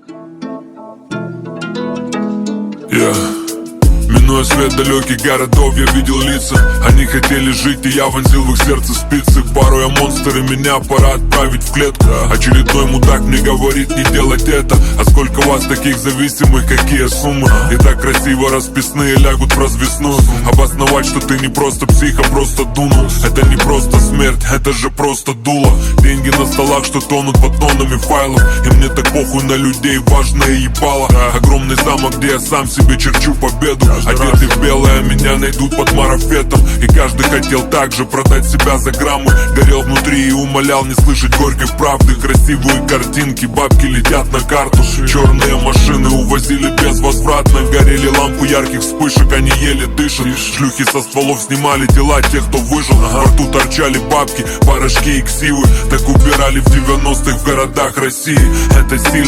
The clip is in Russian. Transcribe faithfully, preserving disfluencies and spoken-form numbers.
Yeah. Минуя свет далеких городов, я видел лица. Они хотели жить, и я вонзил в их сердце спицы. Порой я монстр, и меня пора отправить в клетку. Очередной мудак мне говорит не делать это. А сколько вас таких зависимых, какие суммы? И так красиво расписные лягут в развесную. Обосновать, что ты не просто псих, а просто дуну. Это не просто смерть, это же просто дуло. Деньги на столах, что тонут под тоннами файлов. И мне так похуй на людей, важное ебало. Огромный замок, где я сам себе черчу победу. Одеты в белое, меня найдут под марафетом. И каждый хотел также продать себя за граммы. Горел внутри и умолял не слышать горькой правды. Красивые картинки, бабки летят на карту. Черные машины увозили безвозвратно. Горели лампы ярких вспышек, они еле дышат. Шлюхи со стволов снимали тела тех, кто выжил. Во рту торчали бабки, порошки и ксивы. Так убирали в девяностых в городах России. Это сильно.